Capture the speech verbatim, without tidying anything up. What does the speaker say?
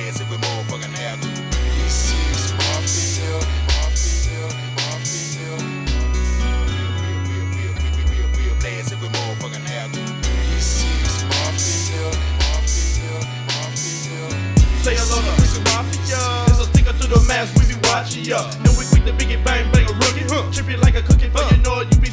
blast if we motherfucking have to. B six Mafia, Mafia, Mafia. We'll blast if we motherfucking have to. B six Mafia, Mafia, Mafia. Say hello to Christian Mafia. It's a sticker to the mask, we be watching ya. And we quick the biggie bang bang a rookie. Trip it like a cookie, for you know it, you be